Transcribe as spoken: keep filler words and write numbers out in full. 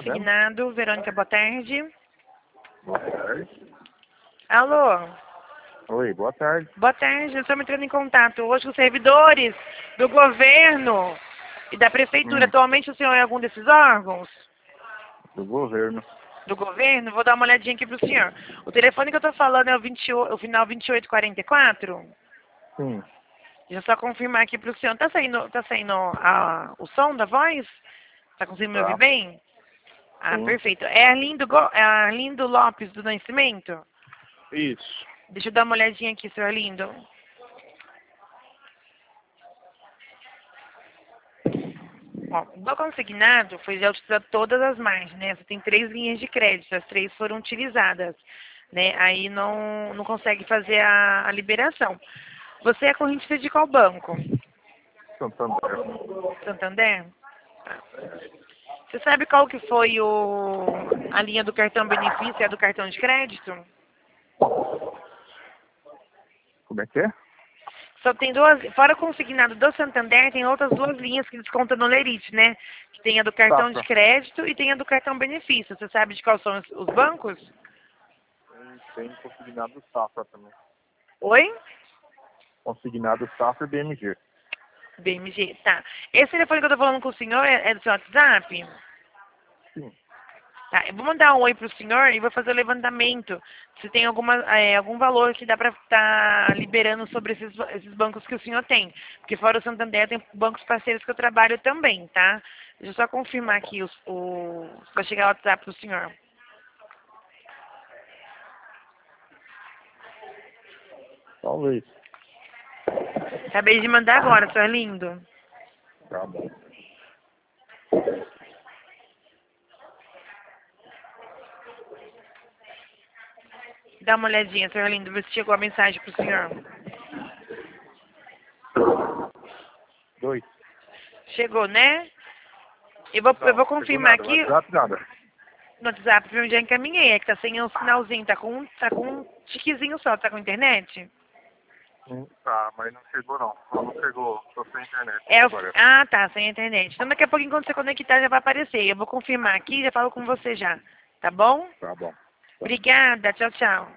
consignado. Verônica, boa tarde. Boa tarde. Alô? Oi, boa tarde. Boa tarde, eu estou entrando em contato hoje com os servidores do governo e da prefeitura. Hum. Atualmente o senhor é algum desses órgãos? Do governo. Do governo? Vou dar uma olhadinha aqui pro senhor. O telefone que eu tô falando é o, vinte e oito, o final vinte e oito quarenta e quatro? Sim. Deixa eu só confirmar aqui pro senhor. Tá saindo, tá saindo a, o som da voz? Tá conseguindo me ouvir Tá. bem? Ah, Sim. perfeito. É Arlindo, Go- é Arlindo Lopes do Nascimento? Isso. Deixa eu dar uma olhadinha aqui, senhor Arlindo. Ó, do consignado foi já utilizado todas as margens, né? Você tem três linhas de crédito, as três foram utilizadas, né? Aí não, não consegue fazer a, a liberação. Você é correntista de qual banco? Santander. Santander? Tá. Você sabe qual que foi o, a linha do cartão benefício e a do cartão de crédito? Como é que é? Só tem duas, fora o consignado do Santander, tem outras duas linhas que descontam no Lerite, né? Que tem a do cartão de Safra. crédito e tem a do cartão benefício. Você sabe de quais são os, os bancos? Tem, tem consignado Safra também. Oi? Consignado Safra e B M G. B M G, tá. Esse telefone que eu tô falando com o senhor é, é do seu WhatsApp? Sim. Tá, eu vou mandar um oi pro senhor e vou fazer o levantamento. Se tem alguma, é, algum valor que dá pra estar liberando sobre esses, esses bancos que o senhor tem. Porque fora o Santander tem bancos parceiros que eu trabalho também, tá? Deixa eu só confirmar aqui os, o, vai chegar o WhatsApp pro senhor. Talvez. Acabei de mandar agora, senhor lindo. Tá bom. Dá uma olhadinha, senhor lindo, ver se chegou a mensagem pro senhor. Dois. Chegou, né? Eu vou, eu vou confirmar Nada, aqui. WhatsApp nada. No WhatsApp eu já encaminhei, é que tá sem um sinalzinho, tá com, um- tá com um tiquezinho só, tá com internet? Hum, tá, mas não chegou não. Não chegou. Tô sem internet É, o- agora. ah, tá, sem internet. Então daqui a pouquinho quando você conectar já vai aparecer. Eu vou confirmar aqui e já falo com você já. Tá bom? Tá bom. Obrigada, tchau, tchau.